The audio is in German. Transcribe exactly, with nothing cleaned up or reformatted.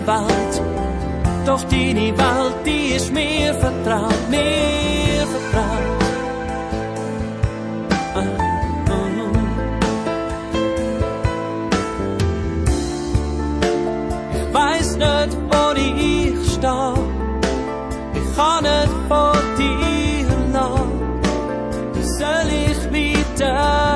Welt. Doch deine Welt, die ist mir vertraut, mir vertraut. Ah, ah. Ich weiss nicht, wo ich stehe. Ich kann nicht von dir lassen. Soll ich weiter